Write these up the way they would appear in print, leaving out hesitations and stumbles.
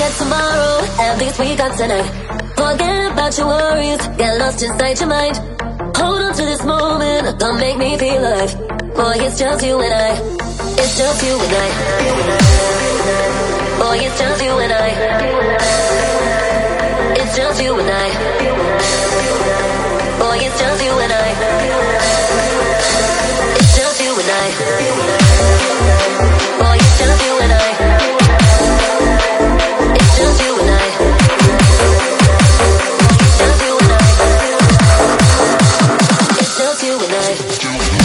get tomorrow, at least we got tonight. Forget about your worries, get lost inside your mind. Hold on to this moment, don't make me feel alive. Boy, it's just you and I. It's just you and I. Boy, it's just you and I. It's just you and I. Boy, it's just you and I. It's just you and I. Boy, it's just you and I. It's just you and I. It's just you and I. It's just you and I.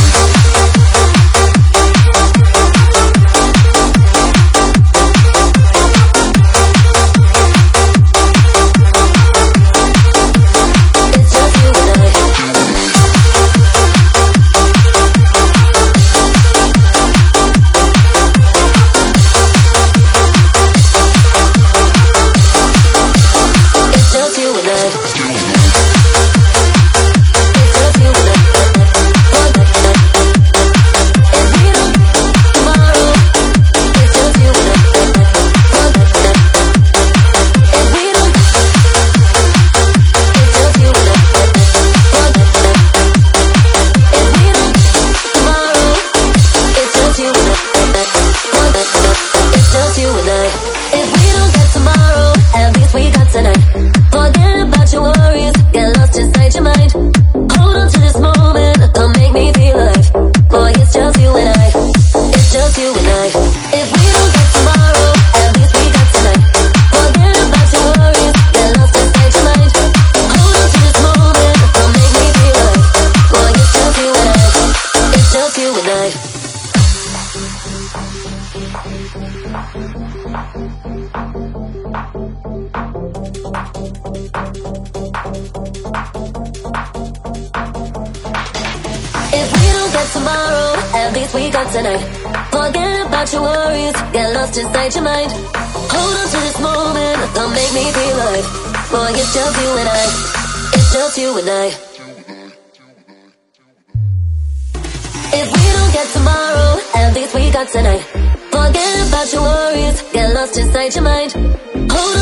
Tomorrow, at least we got tonight. Forget about your worries, get lost inside your mind. Hold on to this moment, don't make me feel alive. Boy, it's just you and I. It's just you and I. If we don't get tomorrow, at least we got tonight. Forget about your worries, get lost inside your mind. Hold on